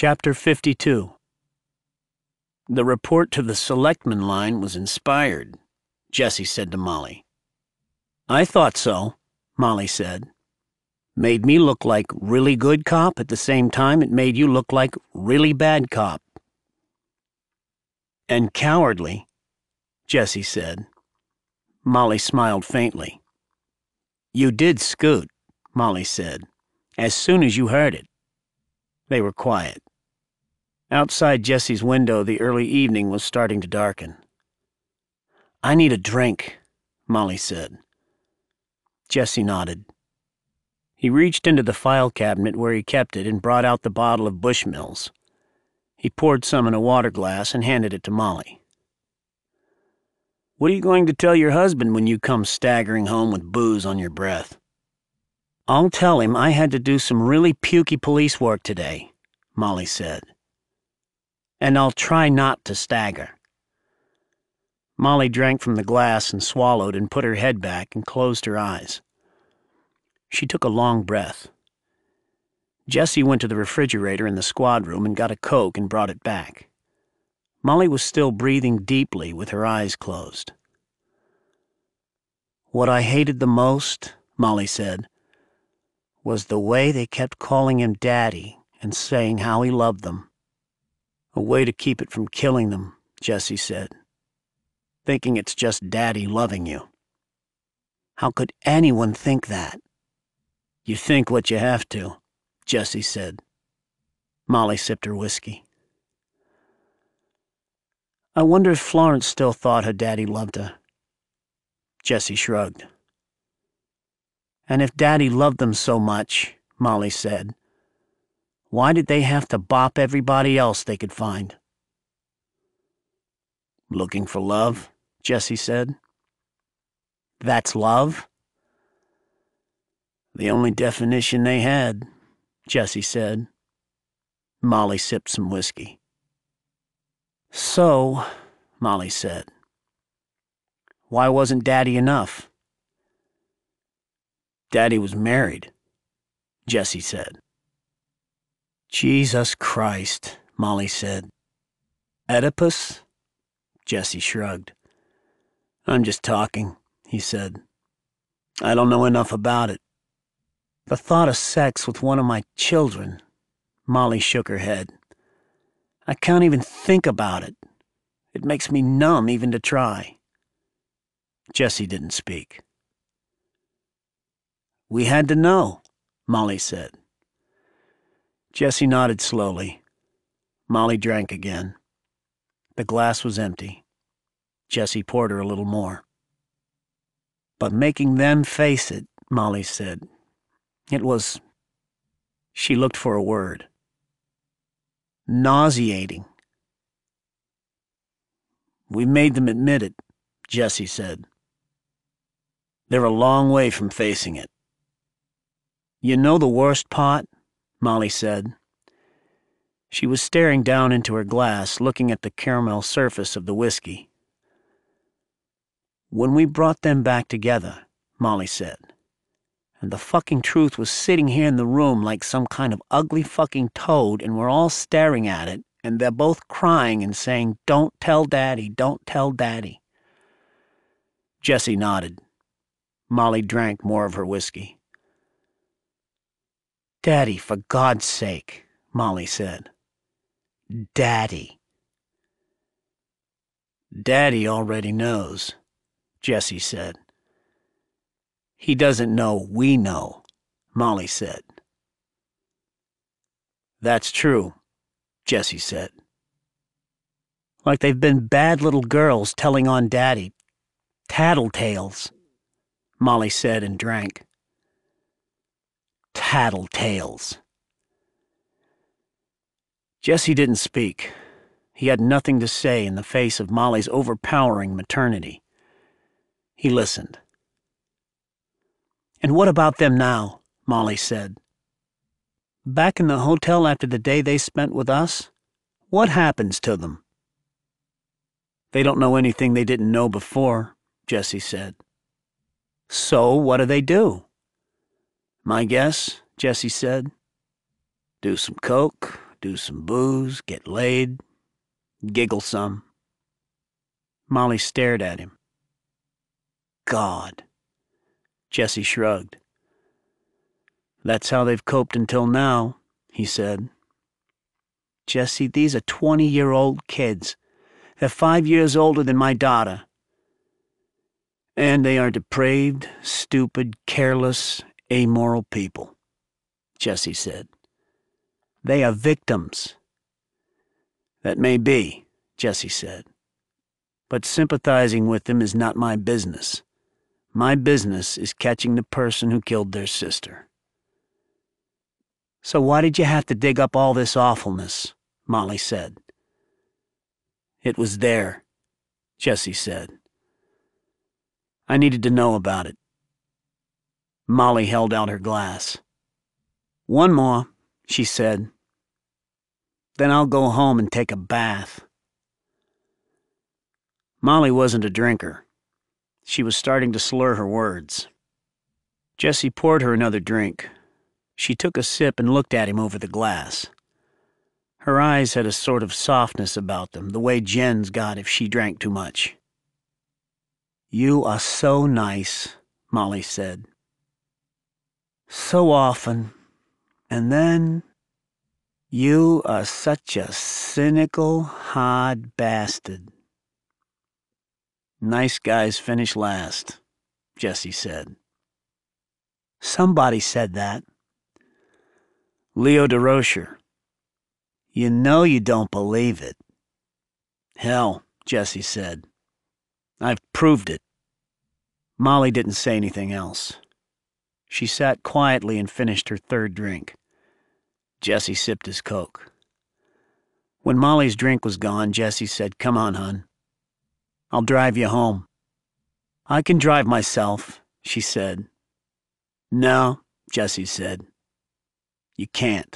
Chapter 52. The report to the selectman line was inspired, Jesse said to Molly. I thought so, Molly said. Made me look like really good cop at the same time it made you look like really bad cop. And cowardly, Jesse said. Molly smiled faintly. You did scoot, Molly said, as soon as you heard it. They were quiet. Outside Jesse's window, the early evening was starting to darken. I need a drink, Molly said. Jesse nodded. He reached into the file cabinet where he kept it and brought out the bottle of Bushmills. He poured some in a water glass and handed it to Molly. What are you going to tell your husband when you come staggering home with booze on your breath? I'll tell him I had to do some really pukey police work today, Molly said. And I'll try not to stagger. Molly drank from the glass and swallowed and put her head back and closed her eyes. She took a long breath. Jesse went to the refrigerator in the squad room and got a Coke and brought it back. Molly was still breathing deeply with her eyes closed. What I hated the most, Molly said, was the way they kept calling him Daddy and saying how he loved them. A way to keep it from killing them, Jesse said. Thinking it's just Daddy loving you. How could anyone think that? You think what you have to, Jesse said. Molly sipped her whiskey. I wonder if Florence still thought her daddy loved her. Jesse shrugged. And if Daddy loved them so much, Molly said, why did they have to bop everybody else they could find? Looking for love, Jesse said. That's love? The only definition they had, Jesse said. Molly sipped some whiskey. So, Molly said, why wasn't Daddy enough? Daddy was married, Jesse said. Jesus Christ, Molly said. Oedipus? Jesse shrugged. I'm just talking, he said. I don't know enough about it. The thought of sex with one of my children, Molly shook her head. I can't even think about it. It makes me numb even to try. Jesse didn't speak. We had to know, Molly said. Jesse nodded slowly. Molly drank again. The glass was empty. Jesse poured her a little more. But making them face it, Molly said, it was... She looked for a word. Nauseating. We made them admit it, Jesse said. They're a long way from facing it. You know the worst part? Molly said. She was staring down into her glass, looking at the caramel surface of the whiskey. When we brought them back together, Molly said, and the fucking truth was sitting here in the room like some kind of ugly fucking toad, and we're all staring at it, and they're both crying and saying, don't tell Daddy, don't tell Daddy. Jesse nodded. Molly drank more of her whiskey. Daddy, for God's sake, Molly said. Daddy. Daddy already knows, Jesse said. He doesn't know we know, Molly said. That's true, Jesse said. Like they've been bad little girls telling on Daddy. Tattletales, Molly said and drank. Tattletales. Jesse didn't speak. He had nothing to say in the face of Molly's overpowering maternity. He listened. And what about them now? Molly said. Back in the hotel after the day they spent with us? What happens to them? They don't know anything they didn't know before, Jesse said. So what do they do? My guess, Jesse said. Do some coke, do some booze, get laid, giggle some. Molly stared at him. God. Jesse shrugged. That's how they've coped until now, he said. Jesse, these are 20-year-old kids. They're 5 years older than my daughter. And they are depraved, stupid, careless, amoral people, Jesse said. They are victims. That may be, Jesse said. But sympathizing with them is not my business. My business is catching the person who killed their sister. So why did you have to dig up all this awfulness? Molly said. It was there, Jesse said. I needed to know about it. Molly held out her glass. One more, she said. Then I'll go home and take a bath. Molly wasn't a drinker. She was starting to slur her words. Jesse poured her another drink. She took a sip and looked at him over the glass. Her eyes had a sort of softness about them, the way Jen's got if she drank too much. You are so nice, Molly said. So often. And then, you are such a cynical, hard bastard. Nice guys finish last, Jesse said. Somebody said that. Leo DeRocher. You know you don't believe it. Hell, Jesse said. I've proved it. Molly didn't say anything else. She sat quietly and finished her third drink. Jesse sipped his Coke. When Molly's drink was gone, Jesse said, Come on, hon. I'll drive you home. I can drive myself, she said. No, Jesse said. You can't.